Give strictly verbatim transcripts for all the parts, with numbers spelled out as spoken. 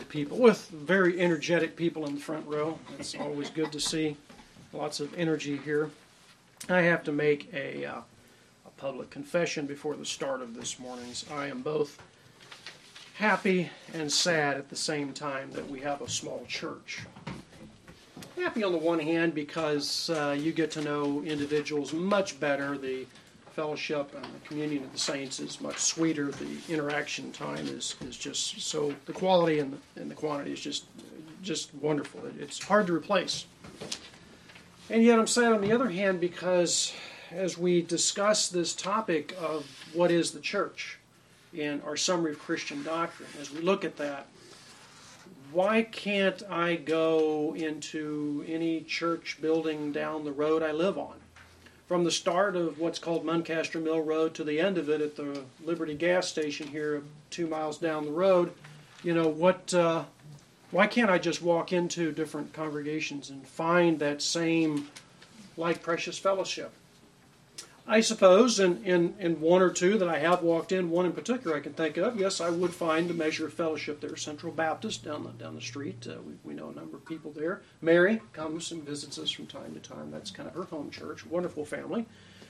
people, with very energetic people in the front row. It's always good to see lots of energy here. I have to make a, uh, a public confession before the start of this morning's. I am both happy and sad at the same time that we have a small church. Happy on the one hand because uh, you get to know individuals much better. The fellowship and the communion of the saints is much sweeter. The interaction time is, is just so, the quality and the, and the quantity is just just wonderful. It, it's hard to replace. And yet I'm sad on the other hand because as we discuss this topic of what is the church in our summary of Christian doctrine, as we look at that, why can't I go into any church building down the road I live on? From the start of what's called Muncaster Mill Road to the end of it at the Liberty gas station here two miles down the road, you know, what? Uh, why can't I just walk into different congregations and find that same like precious fellowship? I suppose in, in, in one or two that I have walked in, one in particular I can think of, yes, I would find a measure of fellowship there. Central Baptist down the, down the street. Uh, we, we know a number of people there. Mary comes and visits us from time to time. That's kind of her home church. Wonderful family.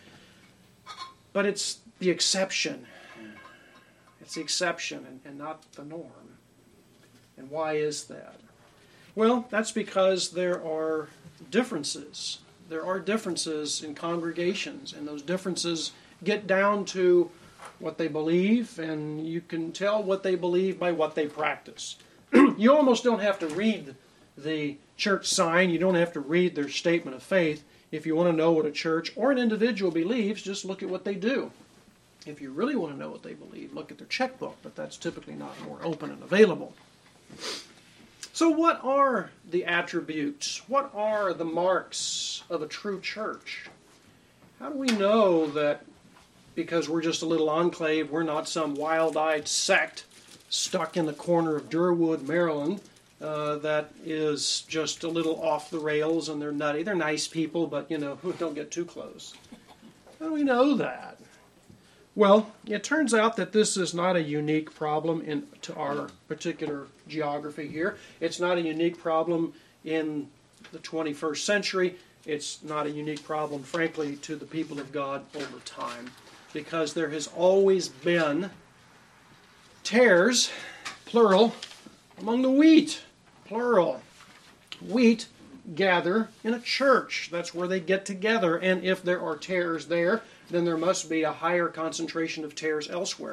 But it's the exception. It's the exception and, and not the norm. And why is that? Well, that's because there are differences. There are differences in congregations, and those differences get down to what they believe, and you can tell what they believe by what they practice. You almost don't have to read the church sign. You don't have to read their statement of faith. If you want to know what a church or an individual believes, just look at what they do. If you really want to know what they believe, look at their checkbook, but that's typically not more open and available. So what are the attributes? What are the marks of a true church? How do we know that because we're just a little enclave, we're not some wild-eyed sect stuck in the corner of Durwood, Maryland, uh, that is just a little off the rails and they're nutty. They're nice people, but, you know, don't get too close. How do we know that? Well, it turns out that this is not a unique problem in to our particular geography here. It's not a unique problem in the twenty-first century. It's not a unique problem, frankly, to the people of God over time, because there has always been tares, plural, among the wheat, plural. Wheat gather in a church. That's where they get together, and if there are tares there, then there must be a higher concentration of tares elsewhere.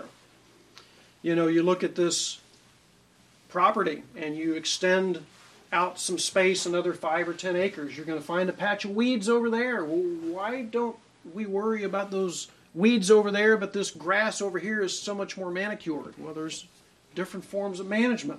You know, you look at this property and you extend out some space, another five or ten acres, you're going to find a patch of weeds over there. Well, why don't we worry about those weeds over there, but this grass over here is so much more manicured? Well, there's different forms of management.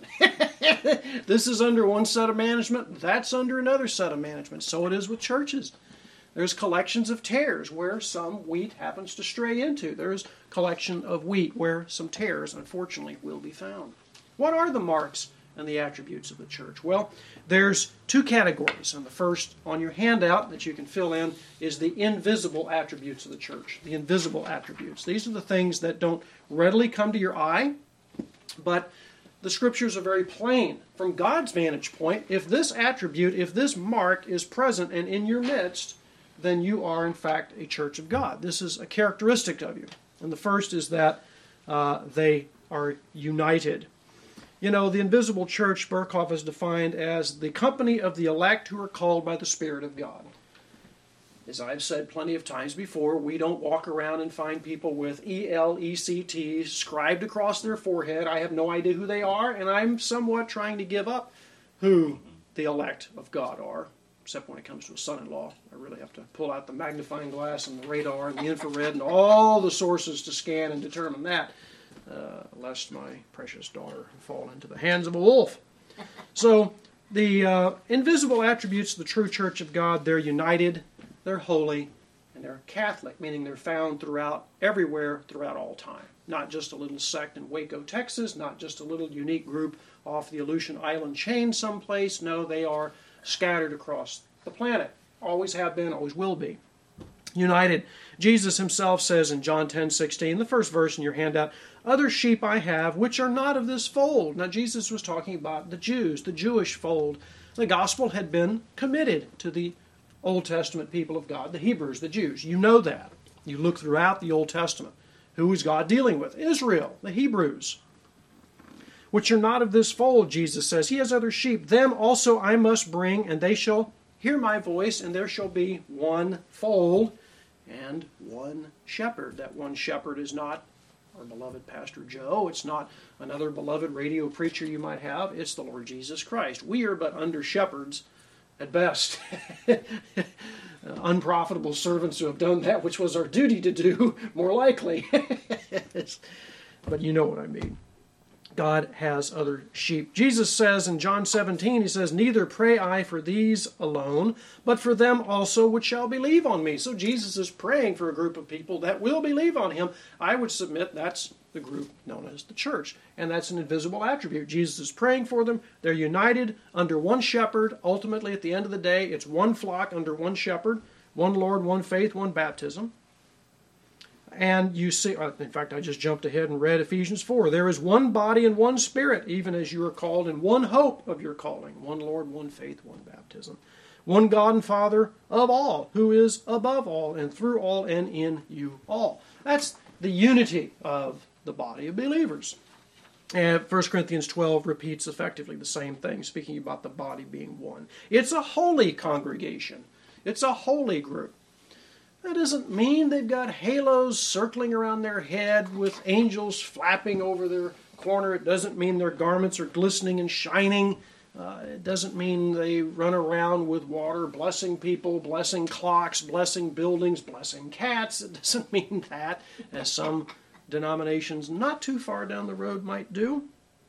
This is under one set of management, that's under another set of management. So it is with churches. There's collections of tares where some wheat happens to stray into. There's collection of wheat where some tares, unfortunately, will be found. What are the marks and the attributes of the church? Well, there's two categories. And the first on your handout that you can fill in is the invisible attributes of the church. The invisible attributes. These are the things that don't readily come to your eye, but the Scriptures are very plain. From God's vantage point, if this attribute, if this mark is present and in your midst, then you are, in fact, a church of God. This is a characteristic of you. And the first is that uh, they are united. You know, the invisible church, Berkhoff is defined as the company of the elect who are called by the Spirit of God. As I've said plenty of times before, we don't walk around and find people with E L E C T scribed across their forehead. I have no idea who they are, and I'm somewhat trying to give up who the elect of God are. Except when it comes to a son-in-law. I really have to pull out the magnifying glass and the radar and the infrared and all the sources to scan and determine that, uh, lest my precious daughter fall into the hands of a wolf. So the uh, invisible attributes of the true church of God, they're united, they're holy, and they're Catholic, meaning they're found throughout, everywhere, throughout all time. Not just a little sect in Waco, Texas, not just a little unique group off the Aleutian Island chain someplace. No, they are scattered across the planet. Always have been, always will be. United. Jesus himself says in John ten sixteen, the first verse in your handout, other sheep I have which are not of this fold. Now Jesus was talking about the Jews, the Jewish fold. The gospel had been committed to the Old Testament people of God, the Hebrews, the Jews. You know that. You look throughout the Old Testament. Who is God dealing with? Israel, the Hebrews. Which are not of this fold, Jesus says. He has other sheep. Them also I must bring, and they shall hear my voice, and there shall be one fold and one shepherd. That one shepherd is not our beloved Pastor Joe. It's not another beloved radio preacher you might have. It's the Lord Jesus Christ. We are but under shepherds at best. Unprofitable servants who have done that which was our duty to do, more likely. But you know what I mean. God has other sheep. Jesus says in John seventeen, he says, neither pray I for these alone, but for them also which shall believe on me. So Jesus is praying for a group of people that will believe on him. I would submit that's the group known as the church, and that's an invisible attribute. Jesus is praying for them. They're united under one shepherd. Ultimately, at the end of the day, it's one flock under one shepherd, one Lord, one faith, one baptism. And you see, in fact, I just jumped ahead and read Ephesians four. There is one body and one spirit, even as you are called, in one hope of your calling. One Lord, one faith, one baptism. One God and Father of all, who is above all and through all and in you all. That's the unity of the body of believers. And First Corinthians twelve repeats effectively the same thing, speaking about the body being one. It's a holy congregation. It's a holy group. That doesn't mean they've got halos circling around their head with angels flapping over their corner. It doesn't mean their garments are glistening and shining. Uh, it doesn't mean they run around with water blessing people, blessing clocks, blessing buildings, blessing cats. It doesn't mean that, as some denominations not too far down the road might do.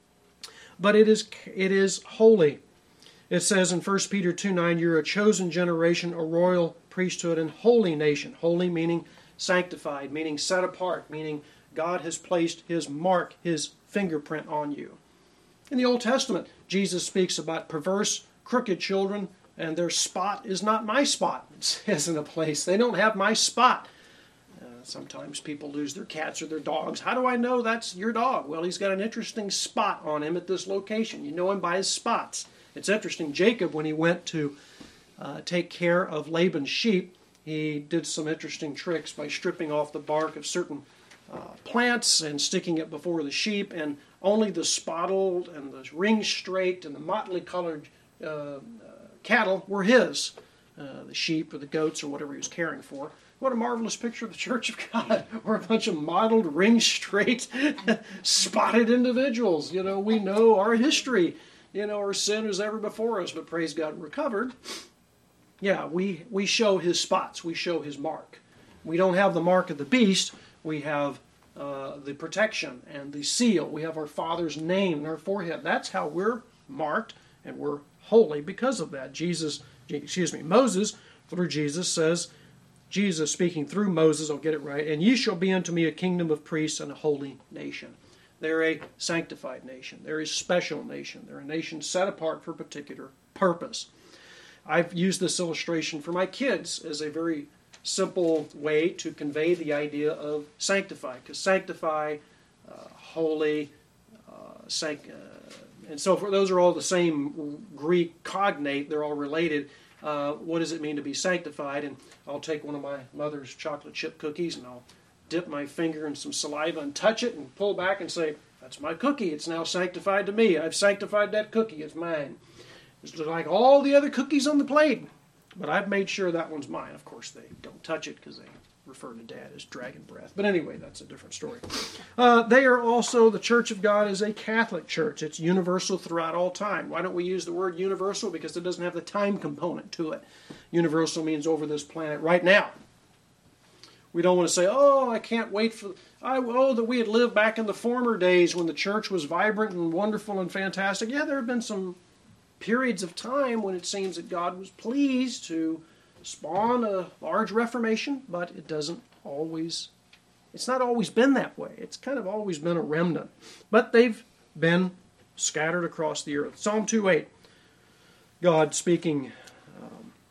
But it is, it is holy. It says in First Peter two nine, you're a chosen generation, a royal priesthood, and holy nation. Holy meaning sanctified, meaning set apart, meaning God has placed his mark, his fingerprint on you. In the Old Testament, Jesus speaks about perverse, crooked children, and their spot is not my spot, it says in a place. They don't have my spot. Uh, sometimes people lose their cats or their dogs. How do I know that's your dog? Well, he's got an interesting spot on him at this location. You know him by his spots. It's interesting, Jacob, when he went to uh, take care of Laban's sheep, he did some interesting tricks by stripping off the bark of certain uh, plants and sticking it before the sheep, and only the spotted and the ring-straight and the motley colored uh, uh, cattle were his, uh, the sheep or the goats or whatever he was caring for. What a marvelous picture of the Church of God. We're a bunch of mottled, ring-straight, spotted individuals. You know, we know our history. You know, our sin is ever before us, but praise God, we're covered. Yeah, we, we show his spots. We show his mark. We don't have the mark of the beast. We have uh, the protection and the seal. We have our Father's name in our forehead. That's how we're marked, and we're holy because of that. Jesus, excuse me, Moses, through Jesus, says, Jesus speaking through Moses, I'll get it right, and ye shall be unto me a kingdom of priests and a holy nation. They're a sanctified nation. They're a special nation. They're a nation set apart for a particular purpose. I've used this illustration for my kids as a very simple way to convey the idea of sanctify. Because sanctify, uh, holy, uh, sanct- uh, and so forth, those are all the same Greek cognate. They're all related. Uh, what does it mean to be sanctified? And I'll take one of my mother's chocolate chip cookies and I'll dip my finger in some saliva and touch it and pull back and say, that's my cookie. It's now sanctified to me. I've sanctified that cookie. It's mine. It's like all the other cookies on the plate. But I've made sure that one's mine. Of course, they don't touch it because they refer to Dad as dragon breath. But anyway, that's a different story. Uh, they are also, the Church of God is a Catholic church. It's universal throughout all time. Why don't we use the word universal? Because it doesn't have the time component to it. Universal means over this planet right now. We don't want to say, oh, I can't wait for, I, oh, that we had lived back in the former days when the church was vibrant and wonderful and fantastic. Yeah, there have been some periods of time when it seems that God was pleased to spawn a large reformation, but it doesn't always, it's not always been that way. It's kind of always been a remnant. But they've been scattered across the earth. Psalm two eight, God speaking, um,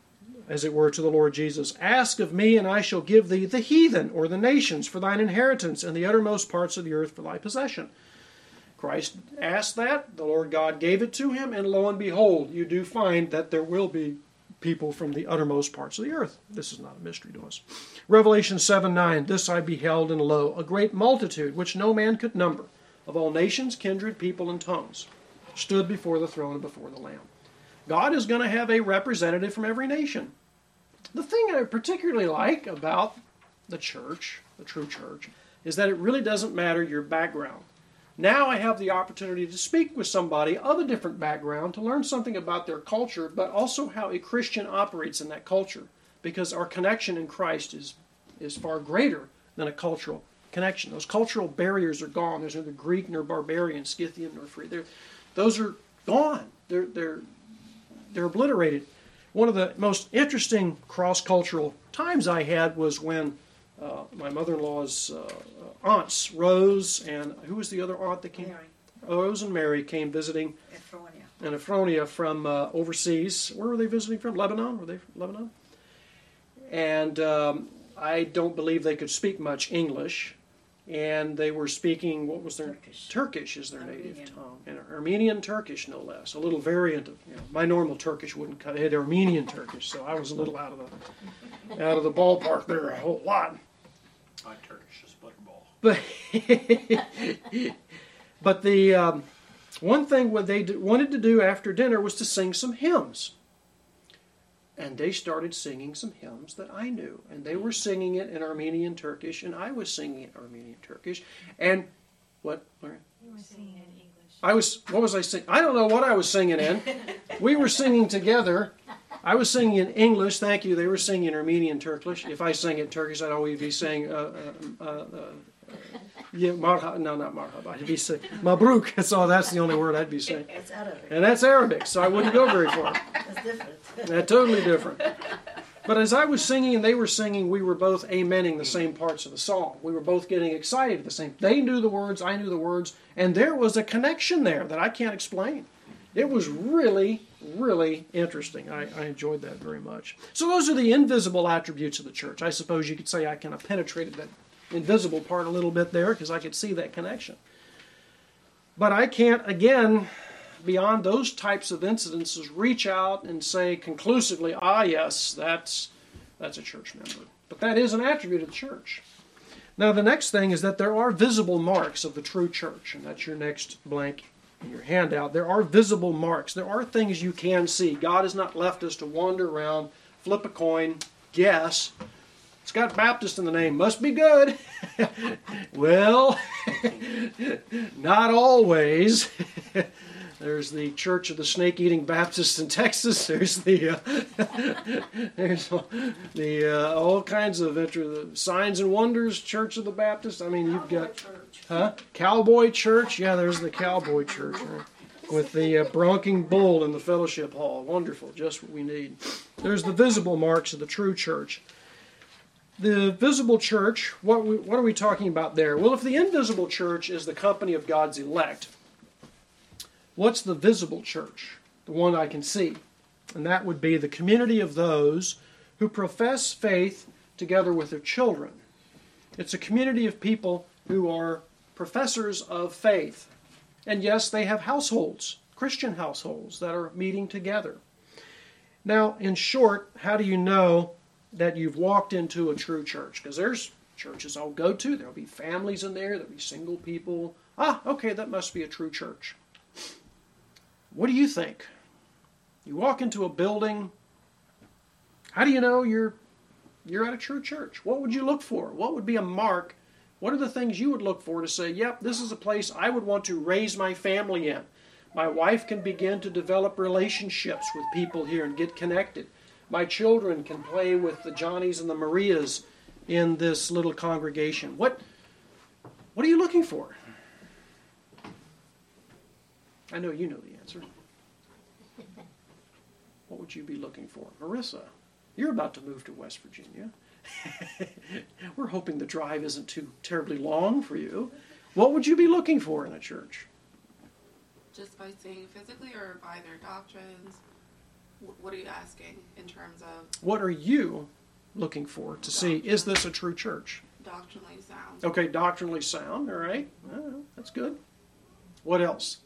as it were, to the Lord Jesus, "Ask of me, and I shall give thee the heathen," or the nations, "for thine inheritance, and the uttermost parts of the earth for thy possession." Christ asked that, the Lord God gave it to him, and lo and behold, you do find that there will be people from the uttermost parts of the earth. This is not a mystery to us. Revelation seven nine, "This I beheld, and lo, a great multitude, which no man could number, of all nations, kindred, people, and tongues, stood before the throne and before the Lamb." God is going to have a representative from every nation. The thing I particularly like about the church, the true church, is that it really doesn't matter your background. Now I have the opportunity to speak with somebody of a different background, to learn something about their culture, but also how a Christian operates in that culture, because our connection in Christ is, is far greater than a cultural connection. Those cultural barriers are gone. There's neither Greek nor barbarian, Scythian nor free. They're, those are gone. They're, they're, they're obliterated. One of the most interesting cross-cultural times I had was when uh, my mother-in-law's uh, aunts, Rose, and who was the other aunt that came? Mary. Rose and Mary came visiting Ephronia. in Ephronia from uh, overseas. Where were they visiting from? Lebanon? Were they from Lebanon? And um, I don't believe they could speak much English. And they were speaking, what was their? Turkish. Turkish is their Armenian. native tongue. And Armenian Turkish, no less. A little variant of, you know, my normal Turkish wouldn't cut it. Armenian Turkish, so I was a little out of the out of the ballpark there a whole lot. My Turkish is butterball. But, but the um, one thing what they d- wanted to do after dinner was to sing some hymns. And they started singing some hymns that I knew. And they were singing it in Armenian Turkish, and I was singing it in Armenian Turkish. And what, Larry? You were singing in English. I was, what was I singing? I don't know what I was singing in. We were singing together. I was singing in English, thank you. They were singing in Armenian Turkish. If I sang in Turkish, I'd always be saying, uh, uh, uh, uh, yeah, marhaba. No, not marhaba. I'd be saying, mabruk. That's all, that's the only word I'd be saying. It's Arabic. And that's Arabic, so I wouldn't go very far. That's different. That's totally different. But as I was singing and they were singing, we were both amening the same parts of the song. We were both getting excited at the same. They knew the words, I knew the words, and there was a connection there that I can't explain. It was really, really interesting. I, I enjoyed that very much. So those are the invisible attributes of the church. I suppose you could say I kind of penetrated that invisible part a little bit there because I could see that connection. But I can't, again, beyond those types of incidences, reach out and say conclusively, ah, yes, that's that's a church member. But that is an attribute of the church. Now, the next thing is that there are visible marks of the true church, and that's your next blank in your handout. There are visible marks. There are things you can see. God has not left us to wander around, flip a coin, guess. It's got Baptist in the name. Must be good. Well, not always. There's the Church of the Snake-Eating Baptists in Texas. There's the uh, there's the uh, all kinds of inter- signs and wonders. Church of the Baptists. I mean, you've got huh Cowboy Church. Yeah, there's the Cowboy Church right? With the uh, bronking bull in the fellowship hall. Wonderful, just what we need. There's the visible marks of the true church. The visible church. What we, what are we talking about there? Well, if the invisible church is the company of God's elect, what's the visible church? The one I can see. And that would be the community of those who profess faith together with their children. It's a community of people who are professors of faith. And yes, they have households, Christian households, that are meeting together. Now, in short, how do you know that you've walked into a true church? Because there's churches I'll go to. There'll be families in there. There'll be single people. Ah, okay, that must be a true church. What do you think? You walk into a building. How do you know you're you're at a true church? What would you look for? What would be a mark? What are the things you would look for to say, yep, this is a place I would want to raise my family in. My wife can begin to develop relationships with people here and get connected. My children can play with the Johnnies and the Marias in this little congregation. What, what are you looking for? I know you know the answer. What would you be looking for? Marissa, you're about to move to West Virginia. We're hoping the drive isn't too terribly long for you. What would you be looking for in a church? Just by seeing physically or by their doctrines? Wh- What are you asking in terms of What are you looking for to see, is this a true church? doctrinally sound? Okay, doctrinally sound, all right. Uh, that's good. What else?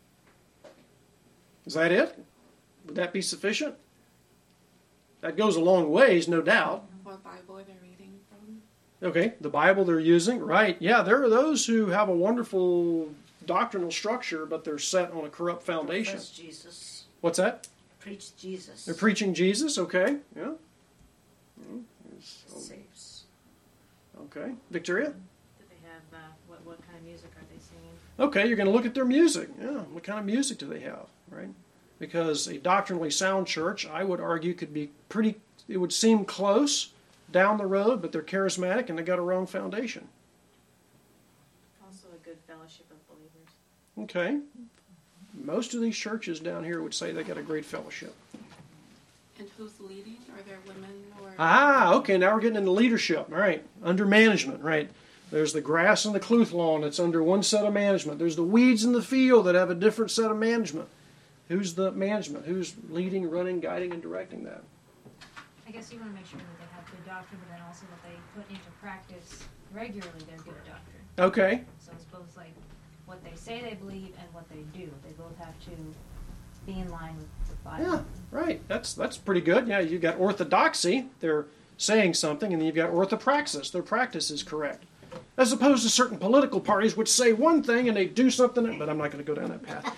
Is that it? Would that be sufficient? That goes a long ways, no doubt. What Bible are they reading from? Okay, the Bible they're using, right. Yeah, there are those who have a wonderful doctrinal structure, but they're set on a corrupt foundation. Profess Jesus. What's that? Preach Jesus. They're preaching Jesus, okay. Yeah. Mm, there's- Saves. Okay. Victoria? Do they have, uh, what, what kind of music are they singing? Okay, you're going to look at their music. Yeah, what kind of music do they have, right? Because a doctrinally sound church, I would argue, could be pretty, it would seem close down the road, but they're charismatic and they got a wrong foundation. Also a good fellowship of believers. Okay. Most of these churches down here would say they got a great fellowship. And who's leading? Are there women or? Ah, okay, now we're getting into leadership. All right, under management, right? There's the grass and the cloth lawn that's under one set of management. There's the weeds in the field that have a different set of management. Who's the management? Who's leading, running, guiding, and directing that? I guess you want to make sure that they have good doctrine, but then also that they put into practice regularly their good doctrine. Okay, So it's both like what they say they believe and what they do. They both have to be in line with the Bible. yeah, right. That's that's pretty good. Yeah, you've got orthodoxy. They're saying something, and then you've got orthopraxis. Their practice is correct. As opposed to certain political parties which say one thing and they do something, but I'm not going to go down that path.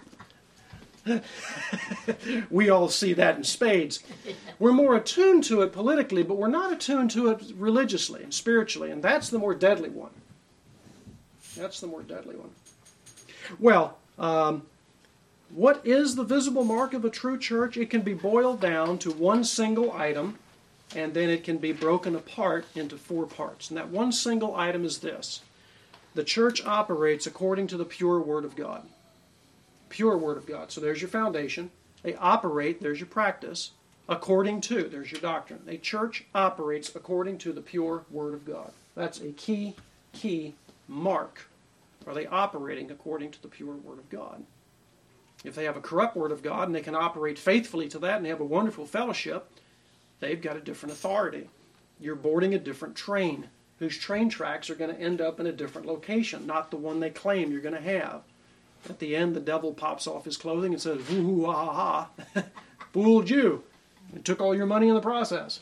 We all see that in spades. We're more attuned to it politically, but we're not attuned to it religiously and spiritually, and that's the more deadly one. That's the more deadly one. Well, um, what is the visible mark of a true church? It can be boiled down to one single item, and then it can be broken apart into four parts. And that one single item is this: the church operates according to the pure Word of God. Pure Word of God. So there's your foundation. They operate, there's your practice, according to, there's your doctrine. A church operates according to the pure Word of God. That's a key, key mark. Are they operating according to the pure Word of God? If they have a corrupt Word of God and they can operate faithfully to that and they have a wonderful fellowship, they've got a different authority. You're boarding a different train, whose train tracks are going to end up in a different location, not the one they claim you're going to have. At the end, the devil pops off his clothing and says, woo-hoo, ha-ha-ha, fooled you, and took all your money in the process.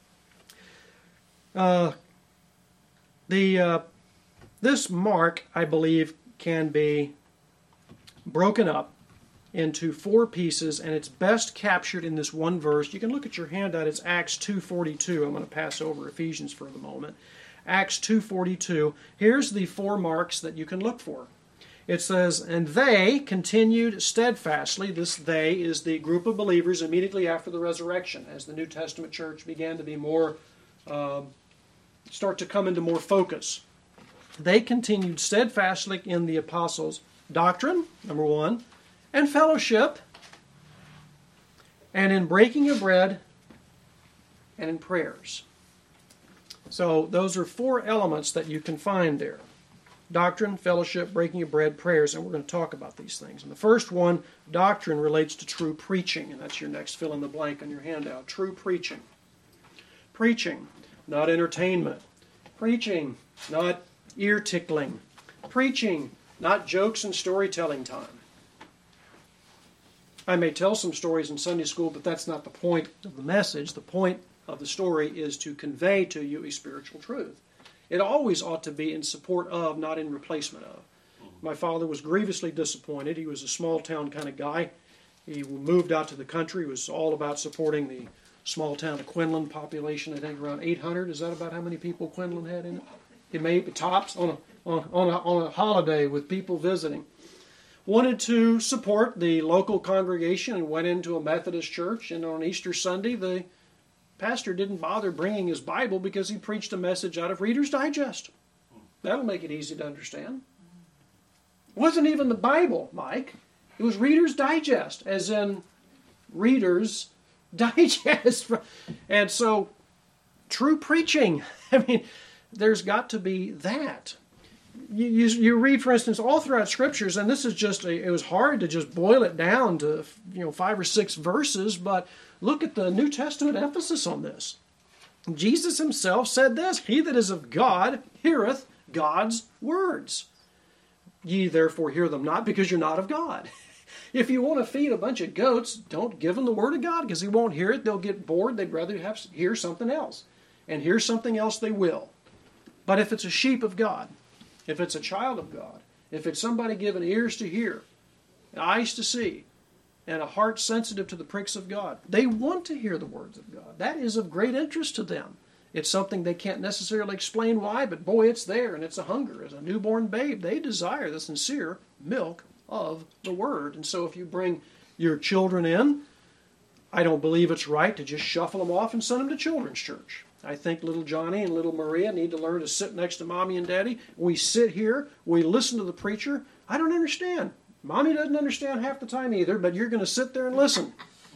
Uh, the uh, this mark, I believe, can be broken up into four pieces, and it's best captured in this one verse. You can look at your handout. It's Acts two forty-two. I'm going to pass over Ephesians for the moment. Acts two forty-two. Here's the four marks that you can look for. It says, and they continued steadfastly. This they is the group of believers immediately after the resurrection, as the New Testament church began to be more, uh, start to come into more focus. They continued steadfastly in the apostles' doctrine, number one, and fellowship, and in breaking of bread, and in prayers. So those are four elements that you can find there. Doctrine, fellowship, breaking of bread, prayers, and we're going to talk about these things. And the first one, doctrine, relates to true preaching, and that's your next fill in the blank on your handout. True preaching. Preaching, not entertainment. Preaching, not ear tickling. Preaching, not jokes and storytelling time. I may tell some stories in Sunday school, but that's not the point of the message. The point of the story is to convey to you a spiritual truth. It always ought to be in support of, not in replacement of. My father was grievously disappointed. He was a small town kind of guy. He moved out to the country. He was all about supporting the small town of Quinlan population. I think around eight hundred. Is that about how many people Quinlan had in it? It may be tops on a, on, on, a, on a holiday with people visiting. Wanted to support the local congregation and went into a Methodist church. And on Easter Sunday, the pastor didn't bother bringing his Bible because he preached a message out of Reader's Digest. That'll make it easy to understand. It wasn't even the Bible, Mike. It was Reader's Digest, as in Reader's Digest. And so, true preaching. I mean, there's got to be that. you, you, you read, for instance, all throughout Scriptures, and this is just, a, it was hard to just boil it down to, you know, five or six verses, but look at the New Testament emphasis on this. Jesus himself said this, "He that is of God heareth God's words. Ye therefore hear them not, because you're not of God." If you want to feed a bunch of goats, don't give them the word of God, because he won't hear it. They'll get bored. They'd rather have hear something else. And hear something else they will. But if it's a sheep of God, if it's a child of God, if it's somebody given ears to hear, eyes to see, and a heart sensitive to the pricks of God, they want to hear the words of God. That is of great interest to them. It's something they can't necessarily explain why, but boy, it's there, and it's a hunger. As a newborn babe, they desire the sincere milk of the Word. And so if you bring your children in, I don't believe it's right to just shuffle them off and send them to children's church. I think little Johnny and little Maria need to learn to sit next to Mommy and Daddy. We sit here, we listen to the preacher. I don't understand. Mommy doesn't understand half the time either, but you're going to sit there and listen.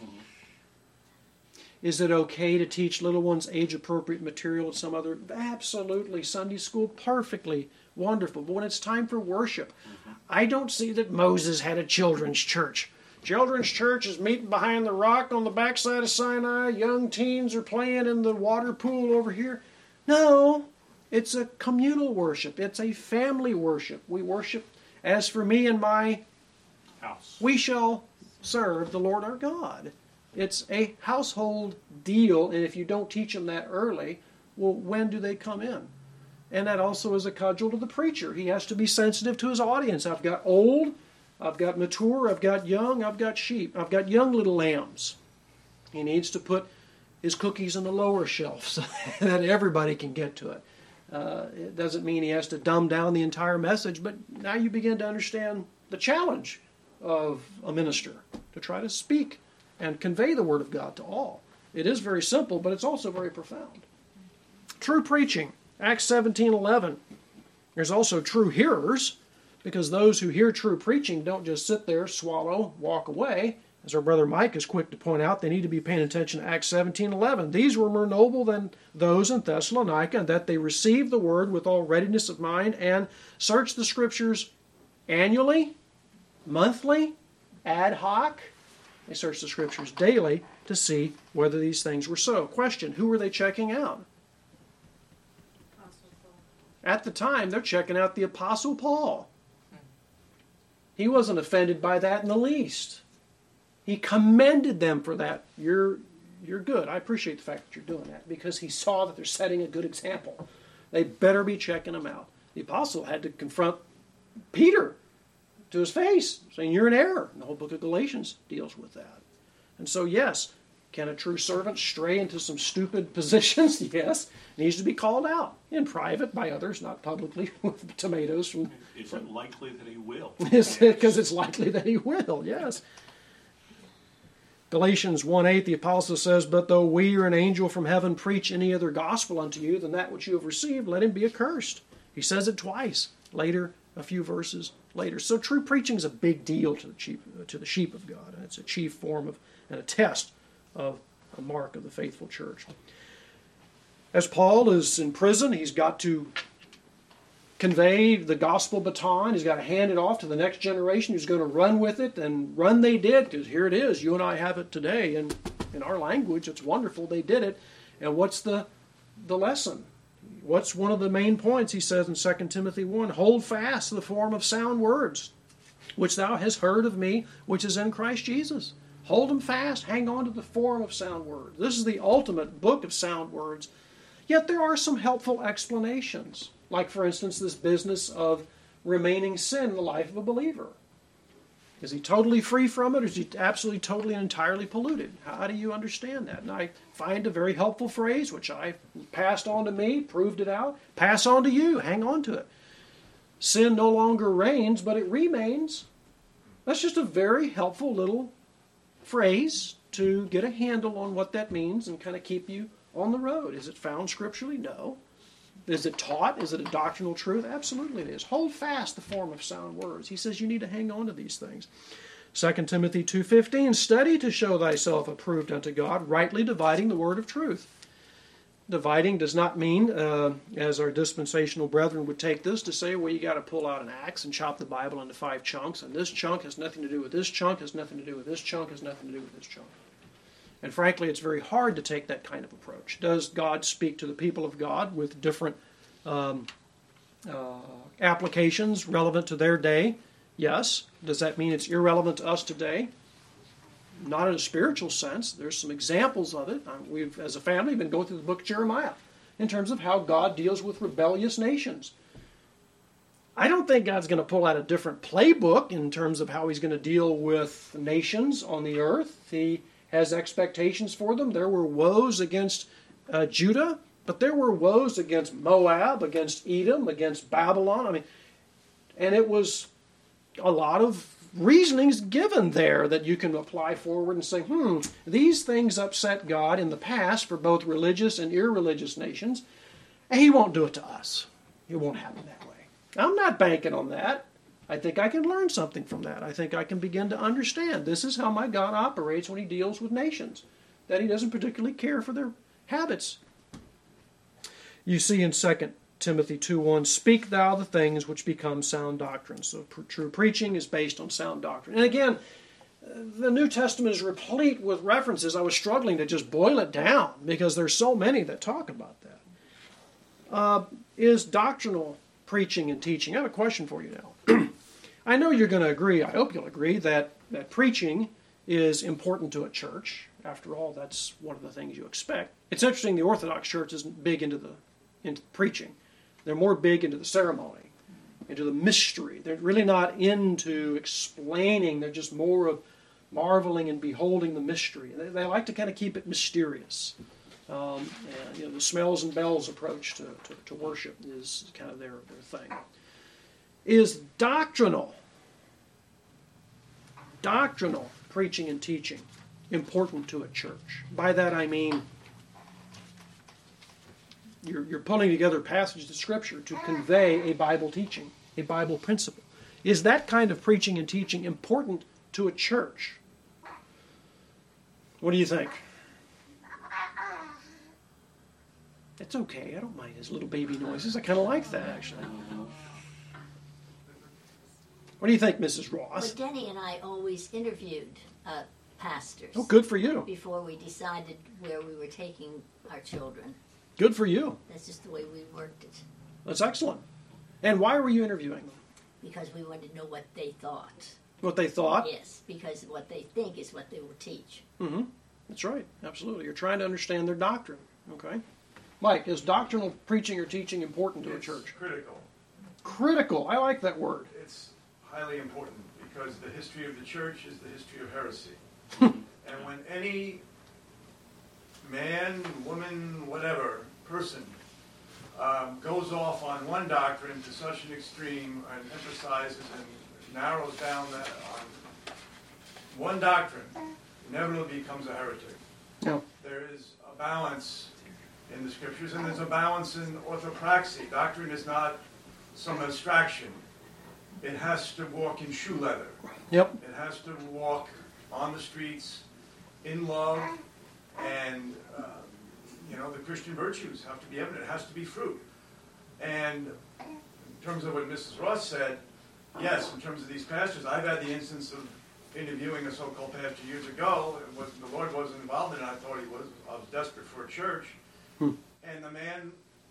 Is it okay to teach little ones age-appropriate material and some other? Absolutely. Sunday school, perfectly wonderful. But when it's time for worship, I don't see that Moses had a children's church. Children's church is meeting behind the rock on the backside of Sinai. Young teens are playing in the water pool over here. No, it's a communal worship. It's a family worship. We worship, as for me and my House. we shall serve the Lord our God. It's a household deal, and if you don't teach them that early, well, when do they come in? And that also is a cudgel to the preacher. He has to be sensitive to his audience. I've got old, I've got mature, I've got young, I've got sheep, I've got young little lambs. He needs to put his cookies on the lower shelf so that everybody can get to it. Uh, it doesn't mean he has to dumb down the entire message, but now you begin to understand the challenge of a minister to try to speak and convey the Word of God to all. It is very simple, but it's also very profound. True preaching, Acts seventeen eleven. There's also true hearers, because those who hear true preaching don't just sit there, swallow, walk away. As our brother Mike is quick to point out, they need to be paying attention to Acts seventeen eleven. These were more noble than those in Thessalonica, in that they received the Word with all readiness of mind and searched the Scriptures annually, monthly, ad hoc. They searched the Scriptures daily to see whether these things were so. Question, who were they checking out? Apostle Paul. At the time, they're checking out the Apostle Paul. He wasn't offended by that in the least. He commended them for that. You're, you're good. I appreciate the fact that you're doing that, because he saw that they're setting a good example. They better be checking them out. The apostle had to confront Peter to his face, saying, "You're in error." And the whole book of Galatians deals with that. And so, yes, can a true servant stray into some stupid positions? Yes. Needs to be called out in private by others, not publicly with tomatoes. From, Is it likely that he will? because it's likely that he will, yes. Galatians one eight, the apostle says, "But though we or an angel from heaven preach any other gospel unto you than that which you have received, let him be accursed." He says it twice. Later, a few verses later. So true preaching is a big deal to the sheep, to the sheep of God. And it's a chief form of, and a test of a mark of the faithful church. As Paul is in prison, he's got to convey the gospel baton. He's got to hand it off to the next generation who's going to run with it. And run they did, because here it is. You and I have it today. And in our language, it's wonderful. They did it. And what's the, the lesson? What's one of the main points? He says in Second Timothy one, "Hold fast the form of sound words, which thou hast heard of me, which is in Christ Jesus." Hold them fast. Hang on to the form of sound words. This is the ultimate book of sound words. Yet there are some helpful explanations. Like, for instance, this business of remaining sin in the life of a believer. Is he totally free from it, or is he absolutely, totally, and entirely polluted? How do you understand that? And I find a very helpful phrase, which I passed on to me, proved it out. Pass on to you. Hang on to it. Sin no longer reigns, but it remains. That's just a very helpful little phrase to get a handle on what that means and kind of keep you on the road. Is it found scripturally? No. Is it taught? Is it a doctrinal truth? Absolutely it is. Hold fast the form of sound words. He says you need to hang on to these things. Second Timothy two fifteen, "Study to show thyself approved unto God, rightly dividing the word of truth." Dividing does not mean, uh, as our dispensational brethren would take this, to say, well, you got to pull out an axe and chop the Bible into five chunks, and this chunk has nothing to do with this chunk, has nothing to do with this chunk, has nothing to do with this chunk. And frankly, it's very hard to take that kind of approach. Does God speak to the people of God with different um, uh, applications relevant to their day? Yes. Does that mean it's irrelevant to us today? Not in a spiritual sense. There's some examples of it. Uh, we've, as a family, been going through the book of Jeremiah in terms of how God deals with rebellious nations. I don't think God's going to pull out a different playbook in terms of how he's going to deal with nations on the earth. He has expectations for them. There were woes against uh, Judah, but there were woes against Moab, against Edom, against Babylon. I mean, and it was a lot of reasonings given there that you can apply forward and say, hmm, these things upset God in the past for both religious and irreligious nations, and he won't do it to us. It won't happen that way. I'm not banking on that. I think I can learn something from that. I think I can begin to understand this is how my God operates when he deals with nations, that he doesn't particularly care for their habits. You see in Second Timothy two one, speak thou the things which become sound doctrine. So pr- true preaching is based on sound doctrine. And again, the New Testament is replete with references. I was struggling to just boil it down because there's so many that talk about that. Uh, is doctrinal preaching and teaching. I have a question for you now. I know you're going to agree, I hope you'll agree, that, that preaching is important to a church. After all, that's one of the things you expect. It's interesting, the Orthodox Church isn't big into the into preaching. They're more big into the ceremony, into the mystery. They're really not into explaining. They're just more of marveling and beholding the mystery. They, they like to kind of keep it mysterious. Um, and, you know, the smells and bells approach to, to, to worship is kind of their, their thing. Is doctrinal, doctrinal preaching and teaching important to a church? By that I mean You're, you're pulling together passages of Scripture to convey a Bible teaching, a Bible principle. Is that kind of preaching and teaching important to a church? What do you think? It's okay. I don't mind his little baby noises. I kind of like that, actually. What do you think, Missus Ross? Well, Denny and I always interviewed uh, pastors. Oh, good for you. Before we decided where we were taking our children. Good for you. That's just the way we worked it. That's excellent. And why were you interviewing them? Because we wanted to know what they thought. What they thought? Yes, because what they think is what they will teach. Mm-hmm. That's right. Absolutely. You're trying to understand their doctrine. Okay. Mike, is doctrinal preaching or teaching important to It's a church? critical. Critical. I like that word. It's highly important because the history of the church is the history of heresy. And when any man, woman, whatever, person um, goes off on one doctrine to such an extreme and emphasizes and narrows down that on one doctrine, inevitably becomes a heretic. No. There is a balance in the scriptures, and there's a balance in orthopraxy. Doctrine is not some abstraction. It has to walk in shoe leather. Yep. It has to walk on the streets in love, and uh, you know, the Christian virtues have to be evident. It has to be fruit. And in terms of what Missus Ross said, yes, in terms of these pastors, I've had the instance of interviewing a so-called pastor years ago. It was, the Lord wasn't involved in it. I thought he was. I was desperate for a church. Hmm. And the man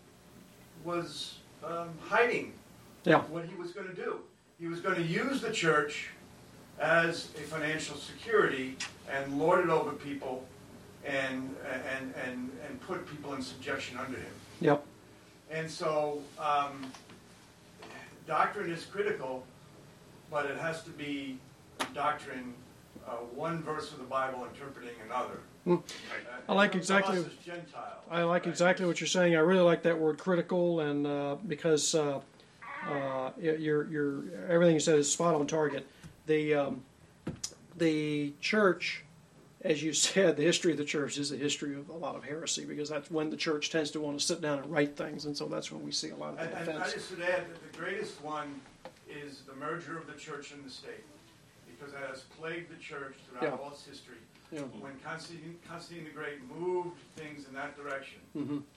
was um, hiding Yeah. what he was going to do. He was going to use the church as a financial security and lord it over people and and and and put people in subjection under him. Yep. And so um, doctrine is critical, but it has to be doctrine, uh, one verse of the Bible interpreting another. Hmm. Uh, I like and exactly- us as Gentiles, I like right? exactly what you're saying. I really like that word critical, and uh, because uh, uh, you're, you're, everything you said is spot on target. The, um, the church, as you said, the history of the church is a history of a lot of heresy, because that's when the church tends to want to sit down and write things, and so that's when we see a lot of And, the and I offense. just would add that the greatest one is the merger of the church and the state, because that has plagued the church throughout Yeah. all its history. Yeah. When Constantine, Constantine the Great moved things in that direction, Mm-hmm.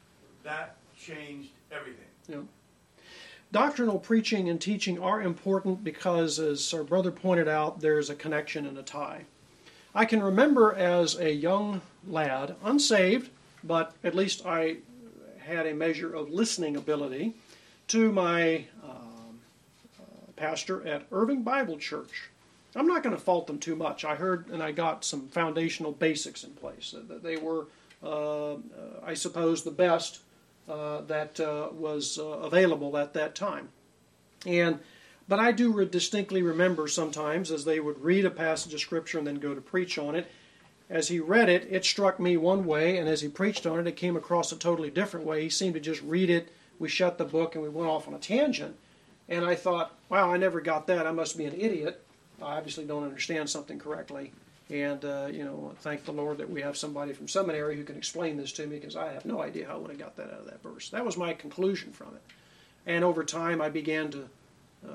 that changed everything. Yeah. Doctrinal preaching and teaching are important because, as our brother pointed out, there's a connection and a tie. I can remember as a young lad, unsaved, but at least I had a measure of listening ability, to my um, uh, pastor at Irving Bible Church. I'm not going to fault them too much. I heard and I got some foundational basics in place. That they were, uh, uh, I suppose, the best uh, that uh, was uh, available at that time. And but I do re- distinctly remember sometimes as they would read a passage of Scripture and then go to preach on it. As he read it, it struck me one way, and as he preached on it, it came across a totally different way. He seemed to just read it. We shut the book and we went off on a tangent. And I thought, wow, I never got that. I must be an idiot. I obviously don't understand something correctly. And, uh, you know, thank the Lord that we have somebody from seminary who can explain this to me, because I have no idea how I would have got that out of that verse. That was my conclusion from it. And over time I began to, uh,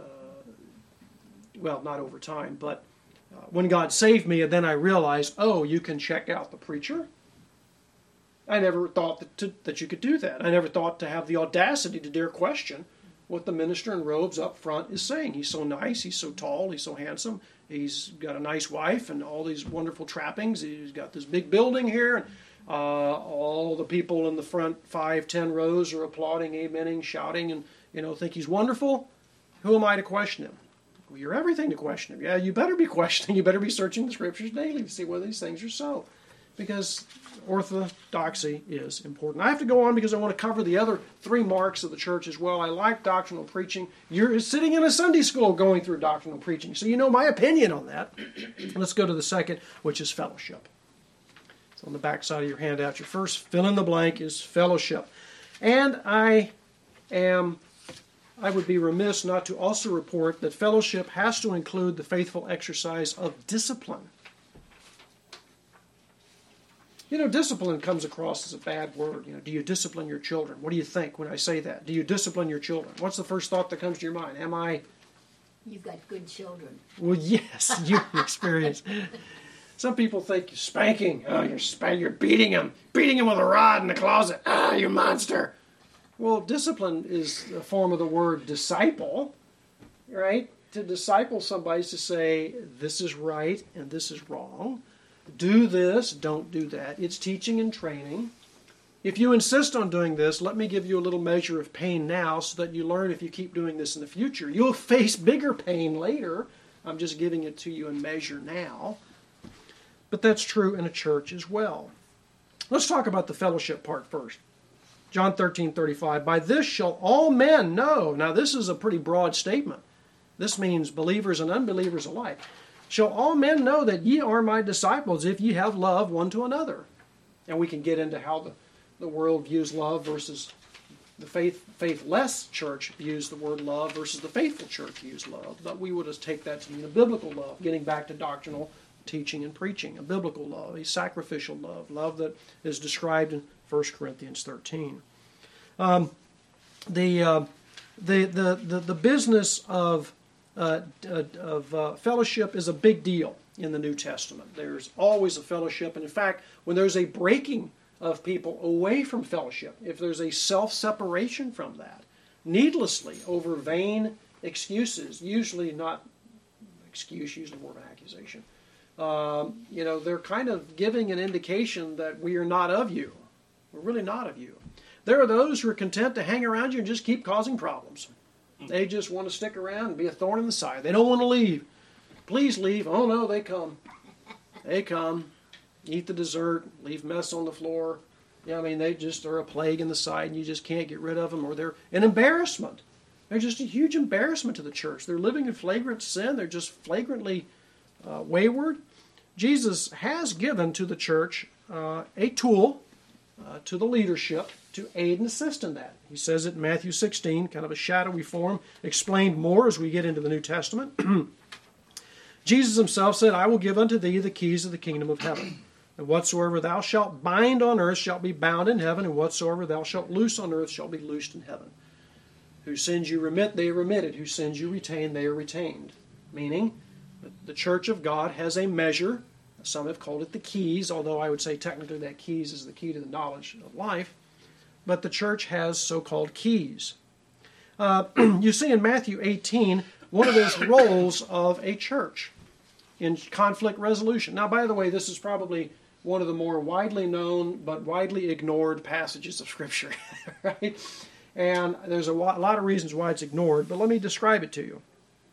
well, not over time, but uh, when God saved me, and then I realized, oh, you can check out the preacher. I never thought that, to, that you could do that. I never thought to have the audacity to dare question what the minister in robes up front is saying. He's so nice, he's so tall, he's so handsome, he's got a nice wife and all these wonderful trappings. He's got this big building here, and uh, all the people in the front five, ten rows are applauding, amening, shouting, and you know think he's wonderful. Who am I to question him? Well, you're everything to question him. Yeah, you better be questioning. You better be searching the Scriptures daily to see whether these things are so. Because orthodoxy is important. I have to go on because I want to cover the other three marks of the church as well. I like doctrinal preaching. You're sitting in a Sunday school going through doctrinal preaching, so you know my opinion on that. Let's go to the second, which is fellowship. It's on the back side of your handout. Your first fill in the blank is fellowship. And I am, I would be remiss not to also report that fellowship has to include the faithful exercise of discipline. You know, discipline comes across as a bad word. You know, do you discipline your children? What do you think when I say that? Do you discipline your children? What's the first thought that comes to your mind? Am I? You've got good children. Well, yes, you experience. Some people think you're spanking. Oh, you're spanking. You're beating them, beating them with a rod in the closet. Ah, you monster. Well, discipline is a form of the word disciple, right? To disciple somebody is to say this is right and this is wrong. Do this, don't do that. It's teaching and training. If you insist on doing this, let me give you a little measure of pain now so that you learn if you keep doing this in the future. You'll face bigger pain later. I'm just giving it to you in measure now. But that's true in a church as well. Let's talk about the fellowship part first. John thirteen thirty-five, by this shall all men know. Now this is a pretty broad statement. This means believers and unbelievers alike. Shall all men know that ye are my disciples if ye have love one to another. And we can get into how the, the world views love versus the faith faithless church views the word love versus the faithful church views love. But we would just take that to mean a biblical love, getting back to doctrinal teaching and preaching. A biblical love, a sacrificial love, love that is described in First Corinthians thirteen. Um, the, uh, the, the, the, the business of Uh, of uh, fellowship is a big deal in the New Testament. There's always a fellowship, and in fact, when there's a breaking of people away from fellowship, if there's a self-separation from that, needlessly over vain excuses, usually not excuse, usually more of an accusation, um, you know, they're kind of giving an indication that we are not of you. We're really not of you. There are those who are content to hang around you and just keep causing problems. They just want to stick around and be a thorn in the side. They don't want to leave. Please leave. Oh no, they come. They come. Eat the dessert. Leave mess on the floor. Yeah, I mean, they just are a plague in the side and you just can't get rid of them, or they're an embarrassment. They're just a huge embarrassment to the church. They're living in flagrant sin. They're just flagrantly uh, wayward. Jesus has given to the church uh, a tool uh, to the leadership to aid and assist in that. He says it in Matthew sixteen, kind of a shadowy form, explained more as we get into the New Testament. Jesus himself said, I will give unto thee the keys of the kingdom of heaven. And whatsoever thou shalt bind on earth shall be bound in heaven, and whatsoever thou shalt loose on earth shall be loosed in heaven. Whose sins you remit, they are remitted. Whose sins you retain, they are retained. Meaning, the church of God has a measure. Some have called it the keys, although I would say technically that keys is the key to the knowledge of life. but the church has so-called keys. Uh, you see in Matthew eighteen, one of those roles of a church in conflict resolution. Now, by the way, this is probably one of the more widely known but widely ignored passages of Scripture, right? And there's a lot of reasons why it's ignored, but let me describe it to you.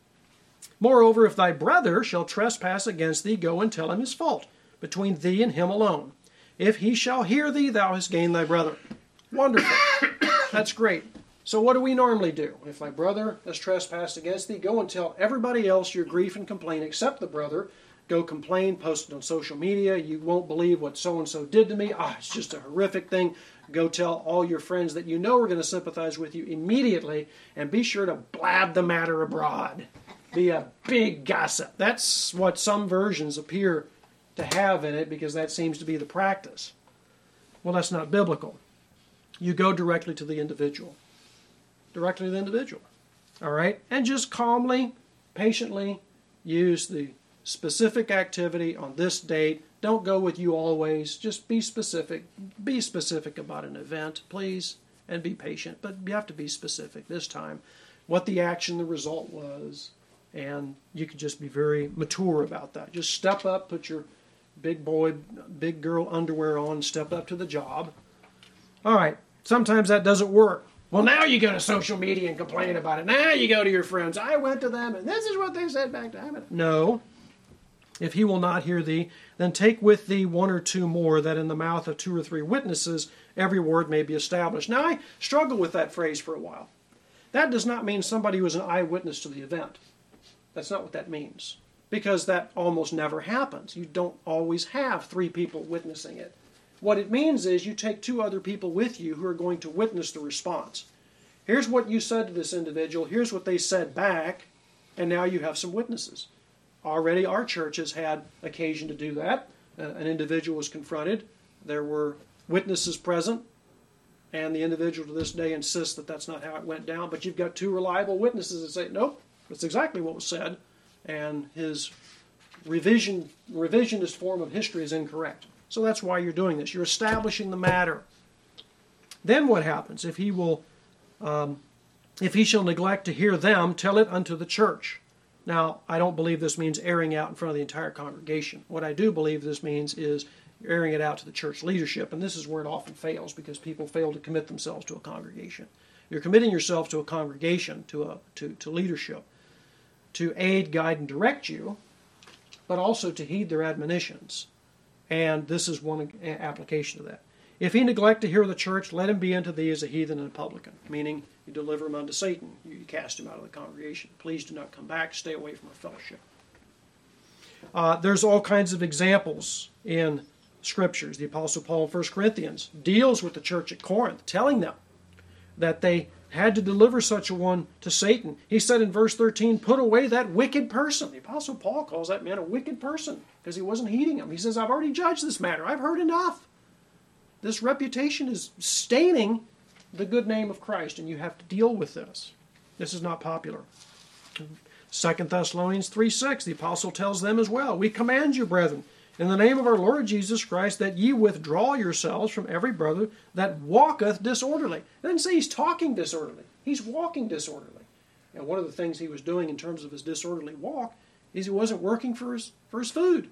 Moreover, if thy brother shall trespass against thee, go and tell him his fault, between thee and him alone. If he shall hear thee, thou hast gained thy brother. Wonderful. That's great. So what do we normally do? If thy brother has trespassed against thee, go and tell everybody else your grief and complaint except the brother. Go complain, post it on social media. You won't believe what so-and-so did to me. Ah, it's just a horrific thing. Go tell all your friends that you know are going to sympathize with you immediately, and be sure to blab the matter abroad. Be a big gossip. That's what some versions appear to have in it, because that seems to be the practice. Well, that's not biblical. You go directly to the individual. Directly to the individual. All right? And just calmly, patiently use the specific activity on this date. Don't go with you always. Just be specific. Be specific about an event, please, and be patient. But you have to be specific this time. What the action, the result was. And you can just be very mature about that. Just step up, put your big boy, big girl underwear on, step up to the job. All right. Sometimes that doesn't work. Well, now you go to social media and complain about it. Now you go to your friends. I went to them, and this is what they said back to me. No. If he will not hear thee, then take with thee one or two more, that in the mouth of two or three witnesses every word may be established. Now, I struggled with that phrase for a while. That does not mean somebody was an eyewitness to the event. That's not what that means, because that almost never happens. You don't always have three people witnessing it. What it means is you take two other people with you who are going to witness the response. Here's what you said to this individual. Here's what they said back. And now you have some witnesses. Already our church has had occasion to do that. Uh, an individual was confronted. There were witnesses present. And the individual to this day insists that that's not how it went down. But you've got two reliable witnesses that say, nope, that's exactly what was said. And his revision, revisionist form of history is incorrect. So that's why you're doing this. You're establishing the matter. Then what happens? If he will, um, if he shall neglect to hear them, tell it unto the church. Now, I don't believe this means airing out in front of the entire congregation. What I do believe this means is airing it out to the church leadership, and this is where it often fails, because people fail to commit themselves to a congregation. You're committing yourself to a congregation, to a to, to leadership, to aid, guide, and direct you, but also to heed their admonitions. And this is one application of that. If he neglect to hear the church, let him be unto thee as a heathen and a publican, meaning you deliver him unto Satan. You cast him out of the congregation. Please do not come back. Stay away from our fellowship. Uh, there's all kinds of examples in Scriptures. The Apostle Paul in First Corinthians deals with the church at Corinth, telling them that they had to deliver such a one to Satan. He said in verse thirteen, put away that wicked person. The Apostle Paul calls that man a wicked person because he wasn't heeding him. He says, I've already judged this matter. I've heard enough. This reputation is staining the good name of Christ, and you have to deal with this. This is not popular. Second Thessalonians three six, the apostle tells them as well, we command you, brethren, in the name of our Lord Jesus Christ, that ye withdraw yourselves from every brother that walketh disorderly. It doesn't say he's talking disorderly. He's walking disorderly. And one of the things he was doing in terms of his disorderly walk is he wasn't working for his, for his food.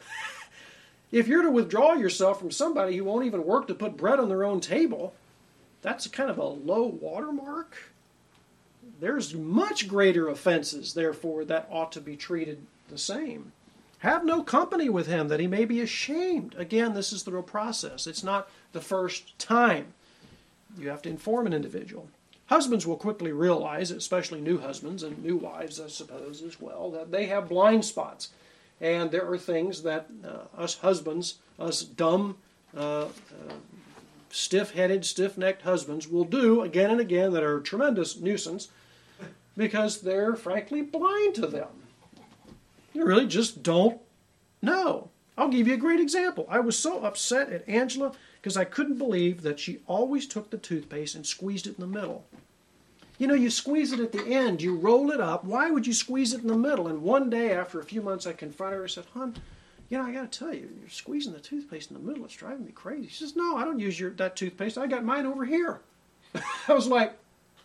If you're to withdraw yourself from somebody who won't even work to put bread on their own table, that's kind of a low watermark. There's much greater offenses, therefore, that ought to be treated the same. Have no company with him, that he may be ashamed. Again, this is the real process. It's not the first time. You have to inform an individual. Husbands will quickly realize, especially new husbands and new wives, I suppose, as well, that they have blind spots. And there are things that uh, us husbands, us dumb, uh, uh, stiff-headed, stiff-necked husbands will do again and again that are a tremendous nuisance because they're, frankly, blind to them. You really just don't know. I'll give you a great example. I was so upset at Angela because I couldn't believe that she always took the toothpaste and squeezed it in the middle. You know, you squeeze it at the end, you roll it up. Why would you squeeze it in the middle? And one day, after a few months, I confronted her and said, hon, you know, I got to tell you, you're squeezing the toothpaste in the middle. It's driving me crazy. She says, no, I don't use your that toothpaste. I got mine over here. I was like,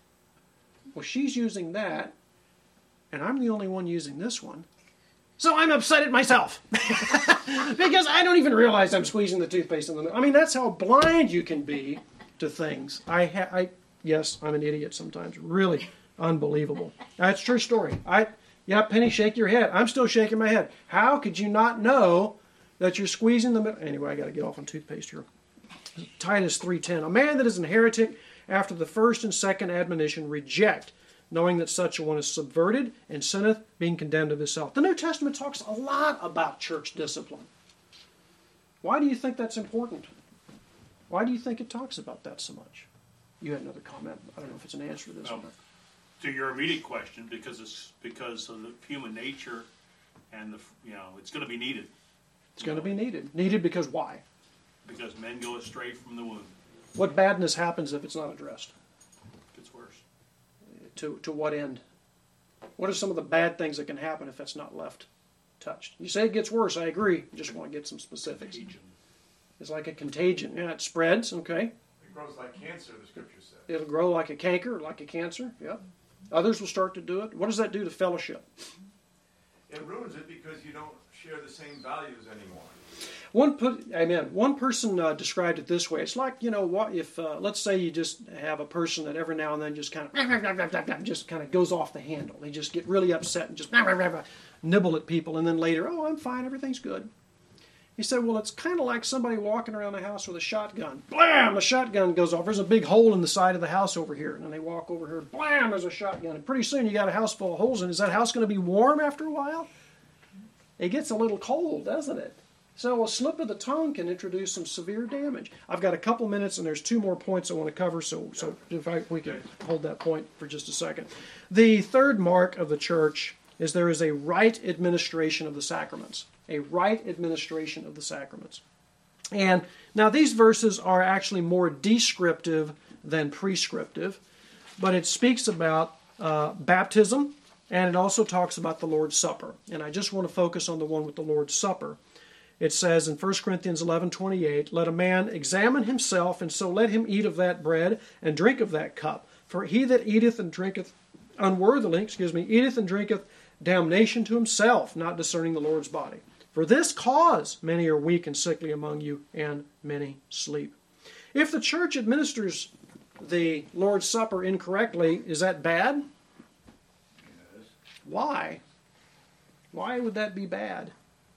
well, she's using that, and I'm the only one using this one. So I'm upset at myself because I don't even realize I'm squeezing the toothpaste in the middle. I mean, that's how blind you can be to things. I, ha- I yes, I'm an idiot sometimes. Really unbelievable. That's a true story. I, yeah, Penny, shake your head. I'm still shaking my head. How could you not know that you're squeezing the middle? Anyway, I got to get off on toothpaste here. Titus three ten. A man that is an heretic after the first and second admonition reject, knowing that such a one is subverted and sinneth, being condemned of himself. The New Testament talks a lot about church discipline. Why do you think that's important? Why do you think it talks about that so much? You had another comment. I don't know if it's an answer to this No. or not. To your immediate question, because it's because of the human nature, and the you know it's going to be needed. It's going to be needed. Needed because why? Because men go astray from the womb. What badness happens if it's not addressed? It gets worse. To, to what end? What are some of the bad things that can happen if it's not left touched? You say it gets worse. I agree. I just want to get some specifics. Contagion. It's like a contagion. Yeah, it spreads. Okay. It grows like cancer, the scripture says. It'll grow like a canker, like a cancer. Yep. Others will start to do it. What does that do to fellowship? It ruins it because you don't share the same values anymore. One put, amen. One person uh, described it this way. It's like, you know, what if uh, let's say you just have a person that every now and then just kind of just kind of goes off the handle. They just get really upset and just nibble at people, and then later, oh, I'm fine, everything's good. He said, well, it's kind of like somebody walking around the house with a shotgun. Blam! The shotgun goes off. There's a big hole in the side of the house over here. And then they walk over here. Blam! There's a shotgun. And pretty soon you got a house full of holes in it. Is that house going to be warm after a while? It gets a little cold, doesn't it? So a slip of the tongue can introduce some severe damage. I've got a couple minutes, and there's two more points I want to cover, so, so if I, we can hold that point for just a second. The third mark of the church is there is a right administration of the sacraments. A right administration of the sacraments. And now these verses are actually more descriptive than prescriptive, but it speaks about uh, baptism, and it also talks about the Lord's Supper. And I just want to focus on the one with the Lord's Supper. It says in First Corinthians eleven twenty-eight, let a man examine himself, and so let him eat of that bread and drink of that cup. For he that eateth and drinketh unworthily, excuse me, eateth and drinketh damnation to himself, not discerning the Lord's body. For this cause many are weak and sickly among you, and many sleep. If the church administers the Lord's Supper incorrectly, is that bad? Yes. Why? Why would that be bad?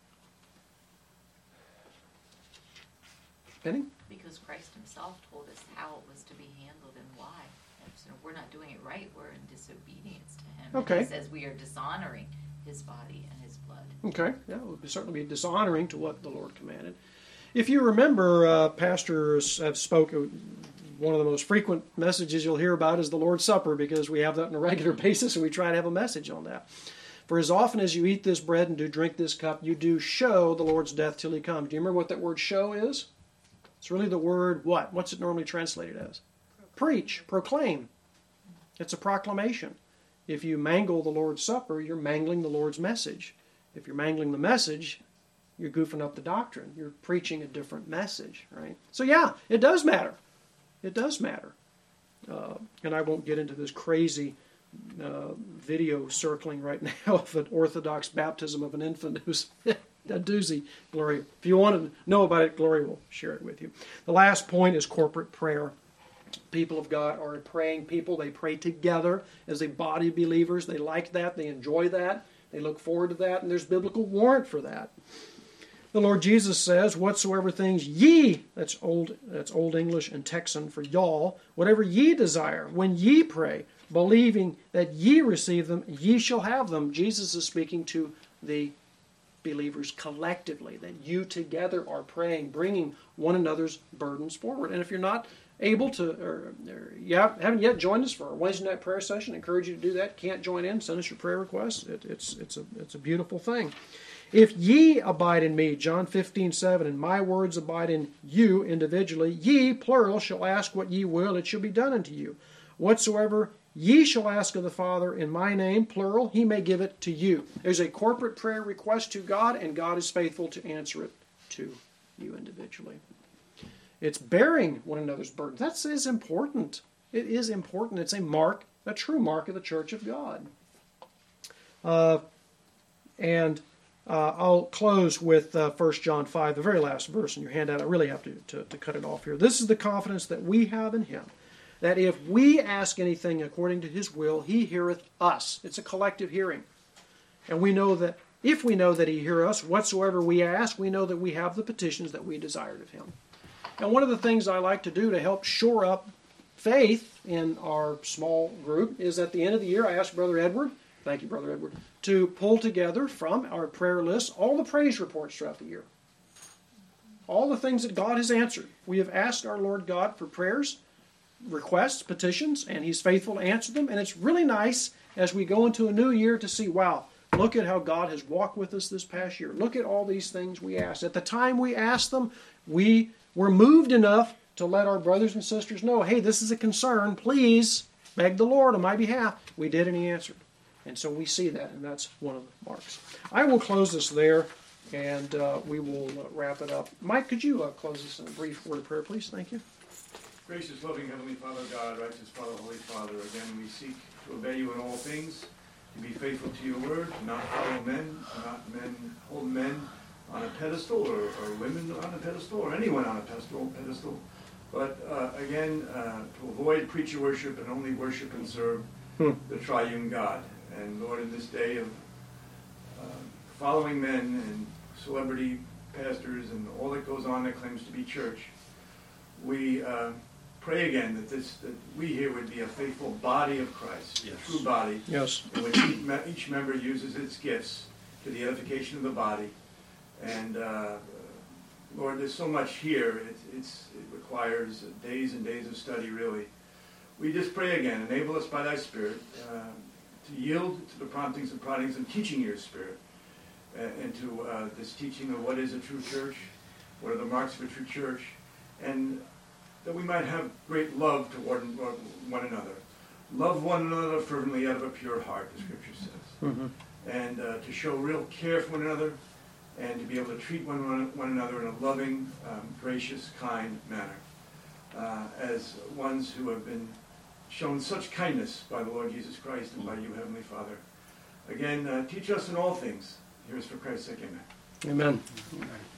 Penny? Because Christ himself told us how it was to be handled and why. And so if we're not doing it right, we're in disobedience to him. Okay. And he says we are dishonoring his body and his blood. Okay, yeah, it would certainly be dishonoring to what the Lord commanded. If you remember, uh, pastors have spoken, one of the most frequent messages you'll hear about is the Lord's Supper, because we have that on a regular basis, and we try to have a message on that. For as often as you eat this bread and do drink this cup, you do show the Lord's death till he comes. Do you remember what that word show is? It's really the word what? What's it normally translated as? Preach, proclaim. It's a proclamation. If you mangle the Lord's Supper, you're mangling the Lord's message. If you're mangling the message, you're goofing up the doctrine. You're preaching a different message, right? So yeah, it does matter. It does matter. Uh, and I won't get into this crazy uh, video circling right now of an Orthodox baptism of an infant who's a doozy. Gloria, if you want to know about it, Gloria will share it with you. The last point is corporate prayer. People of God are a praying people. They pray together as a body of believers. They like that. They enjoy that. They look forward to that, and there's biblical warrant for that. The Lord Jesus says, whatsoever things ye, that's old, that's old English and Texan for y'all, whatever ye desire, when ye pray, believing that ye receive them, ye shall have them. Jesus is speaking to the believers collectively, that you together are praying, bringing one another's burdens forward. And if you're not able to, or, or you haven't yet joined us for our Wednesday night prayer session, I encourage you to do that. Can't join in, send us your prayer requests. It, it's, it's, a, it's a beautiful thing. If ye abide in me, John fifteen seven, and my words abide in you individually, ye, plural, shall ask what ye will, it shall be done unto you. Whatsoever Ye shall ask of the Father in my name, plural, he may give it to you. There's a corporate prayer request to God, and God is faithful to answer it to you individually. It's bearing one another's burdens. That is important. It is important. It's a mark, a true mark of the church of God. Uh, and uh, I'll close with uh, First John five, the very last verse in your handout. I really have to, to, to cut it off here. This is the confidence that we have in him, that if we ask anything according to his will, he heareth us. It's a collective hearing. And we know that if we know that he heareth us, whatsoever we ask, we know that we have the petitions that we desired of him. And one of the things I like to do to help shore up faith in our small group is at the end of the year, I ask Brother Edward, thank you, Brother Edward, to pull together from our prayer list all the praise reports throughout the year. All the things that God has answered. We have asked our Lord God for prayers, requests, petitions, and he's faithful to answer them. And it's really nice as we go into a new year to see, wow, look at how God has walked with us this past year. Look at all these things we asked. At the time we asked them, we were moved enough to let our brothers and sisters know, hey, this is a concern. Please beg the Lord on my behalf. We did, and he answered. And so we see that, and that's one of the marks. I will close this there, and uh, we will uh, wrap it up. Mike, could you uh, close this in a brief word of prayer, please? Thank you. Gracious, loving Heavenly Father God, righteous Father, Holy Father, again we seek to obey you in all things, to be faithful to your word, to not follow men, to not men hold men on a pedestal, or, or women on a pedestal, or anyone on a pedestal, pedestal. But uh, again, uh, to avoid preacher worship and only worship and serve hmm. the triune God. And Lord, in this day of uh, following men and celebrity pastors and all that goes on that claims to be church, we uh, pray again that this that we here would be a faithful body of Christ, yes. a true body, yes. in which each, me- each member uses its gifts to the edification of the body. And uh, Lord, there's so much here. It, it's, it requires days and days of study, really. We just pray again, enable us by thy Spirit uh, to yield to the promptings and proddings and teaching your Spirit, uh, and to uh, this teaching of what is a true church, what are the marks of a true church, and that we might have great love toward one another. Love one another fervently out of a pure heart, the Scripture says. Mm-hmm. And uh, to show real care for one another, and to be able to treat one, one another in a loving, um, gracious, kind manner, uh, as ones who have been shown such kindness by the Lord Jesus Christ and by you, Heavenly Father. Again, uh, teach us in all things. Hear us for Christ's sake. Amen. Amen. Amen.